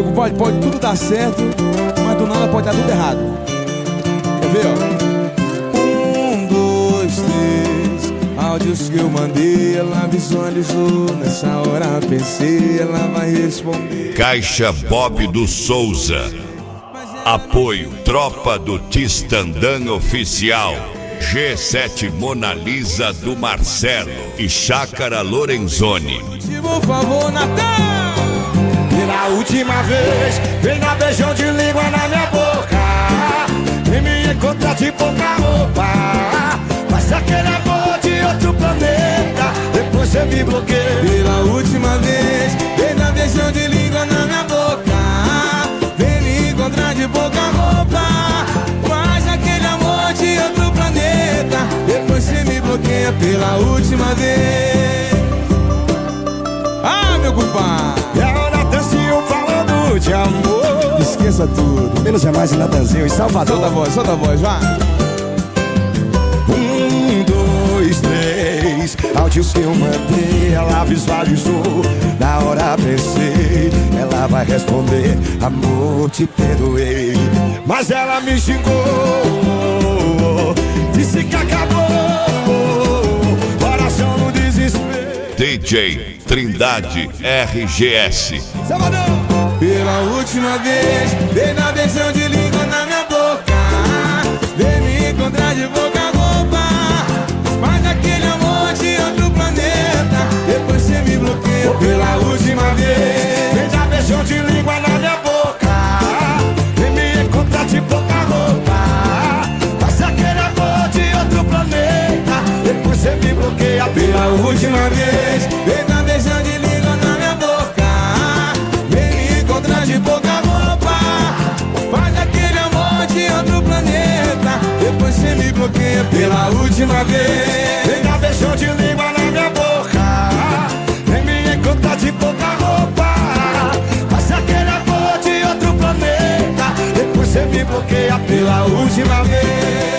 Meu compadre, pode tudo dar certo, mas do nada pode dar tudo errado. Quer ver, ó? 1, 2, 3. Áudios que eu mandei, ela visualizou. Nessa hora pensei, ela vai responder. Caixa Bob do Souza. Apoio Tropa do Tistandã Oficial. G7 Mona Lisa do Marcelo e Chácara Lorenzoni. Por favor, Natan! Pela última vez, vem dar beijão de língua na minha boca. Vem me encontrar de pouca roupa. Faz aquele amor de outro planeta. Depois você me bloqueia. Pela última vez, vem dar beijão de língua na minha boca. Vem me encontrar de pouca roupa. Faz aquele amor de outro planeta. Depois você me bloqueia pela última vez. Ah, meu compadre! E a Natanzinho falando de amor. Esqueça tudo. Menos jamais Natanzinho em Salvador. Solta a voz, vai. 1, 2, 3. Áudios que eu mandei, ela visualizou. Na hora pensei, ela vai responder: amor, te perdoei. Mas ela me xingou, disse que acabou. Coração no desespero. DJ Trindade RGS. Salvador! Pela última vez, vem dar beijão de língua na minha boca. Vem me encontrar de boca a roupa. Faz aquele amor de outro planeta. Depois você me bloqueia pela última vez. Vem dar beijão de língua na minha boca. Vem me encontrar de boca roupa. Faz aquele amor de outro planeta. Depois você me bloqueia pela última vez. Vem dar beijão de língua na minha boca. Vem me encontrar de boca roupa. Faz aquele amor de outro planeta. Depois você me bloqueia pela última vez. Vem dar beijão de língua na minha boca. Vem me encontrar de boca roupa. Faz aquele amor de outro planeta. Depois você me bloqueia pela última vez.